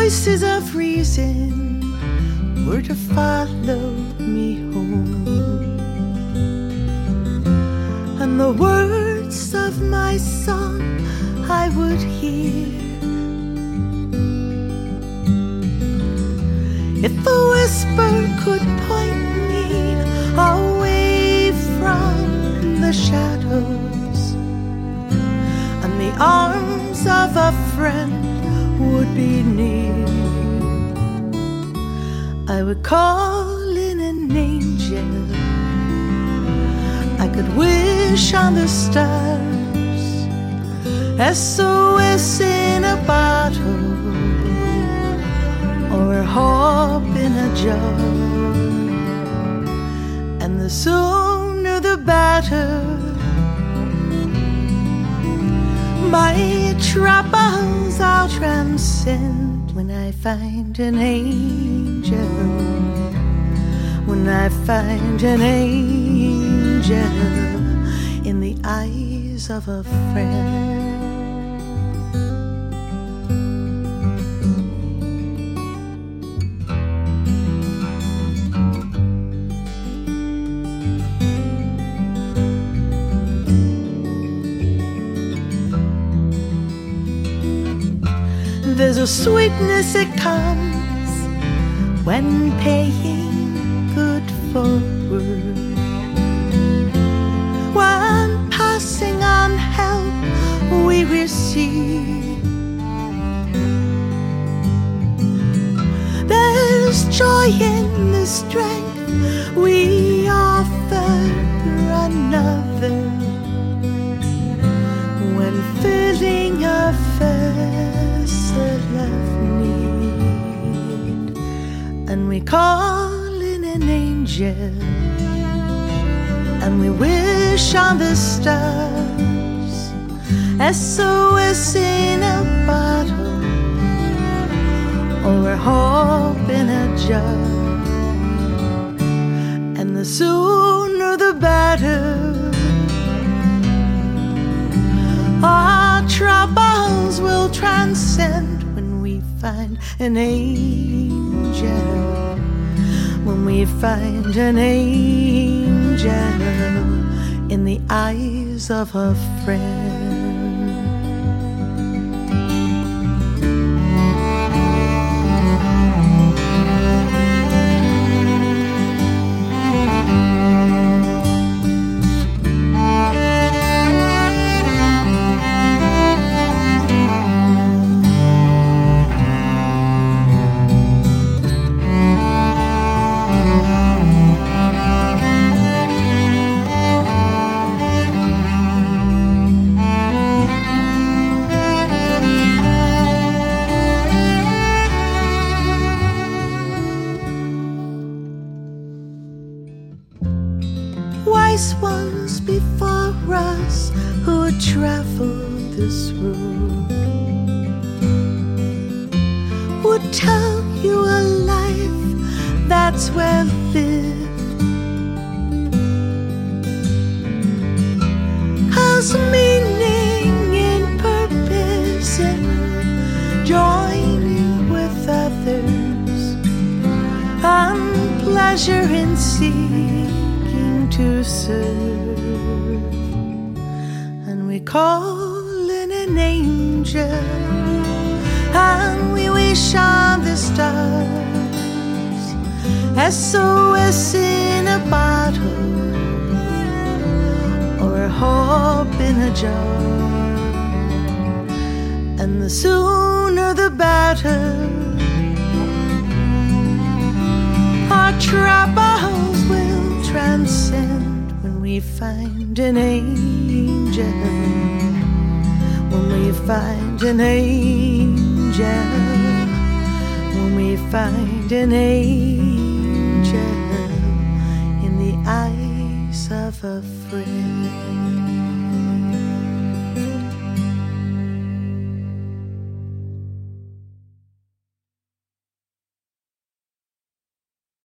voices of reason were to follow me home, and the words of my song I would hear. If a whisper could point me away from the shadows, and the arms of a friend would be near, I would call in an angel. I could wish on the stars, SOS in a bottle, or a hope in a jar. And the sooner the better. My troubles I'll transcend when I find an angel. When I find an angel in the eyes of a friend. There's a sweetness that comes when paying good forward, when passing on help we receive. There's joy in the strength we offer another, when filling a love need, and we call in an angel, and we wish on the stars, SOS in a bottle, or hope in a jar. And the sooner the better. Our troubles will transcend when we find an angel. When we find an angel in the eyes of a friend. Wise ones before us who had traveled this road would tell you a life that's well lived, 'cause meaning in purpose and joining with others, and pleasure in seeking to serve, and we call in an angel, and we wish on the stars, SOS in a bottle, or a hope in a jar. And the sooner the better. Our troubles will transcend when we find an angel. When we find an angel. When we find an angel in the eyes of a friend.